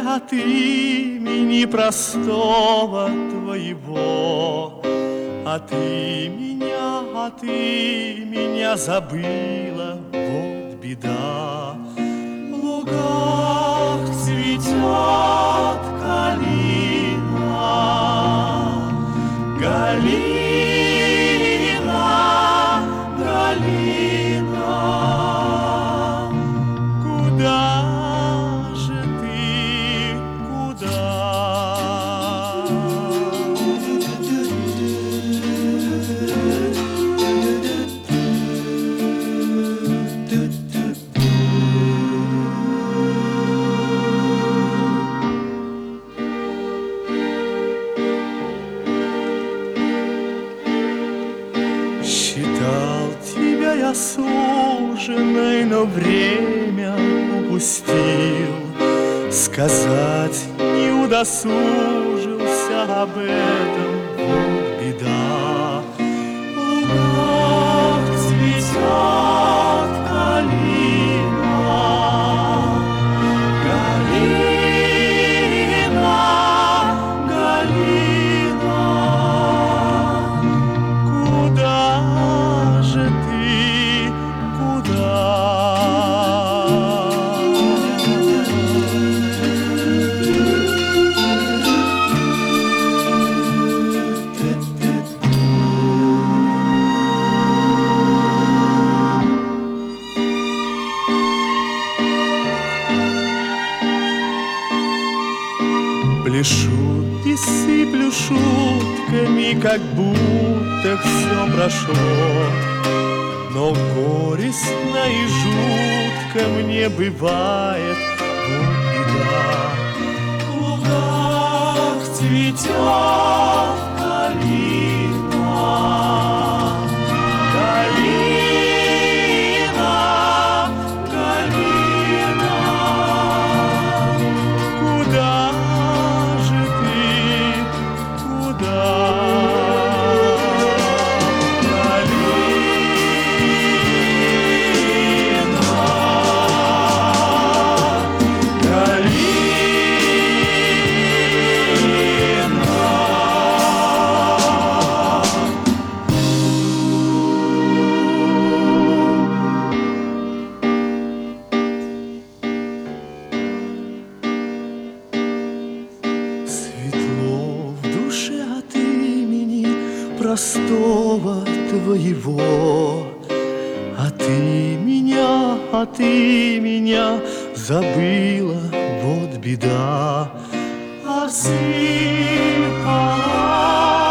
от имени простого твоего. А ты меня забыла, вот беда. В лугах цветет калина, Галина, Галина. Куда же ты, куда? Считал тебя я суженой, но время упустил. Сказать не удосужился об этом, вот беда. В лугах цветет калина, Галина, Галина. Куда же ты, куда? Пляшу и сыплю шутками, как будто все прошло. Но горестно и жутко мне бывает, вот беда. В лугах цветет калина, Галина, Галина. Куда же ты, куда? Светло в душе от имени простого твоего. А ты меня забыла, вот беда. Осыпала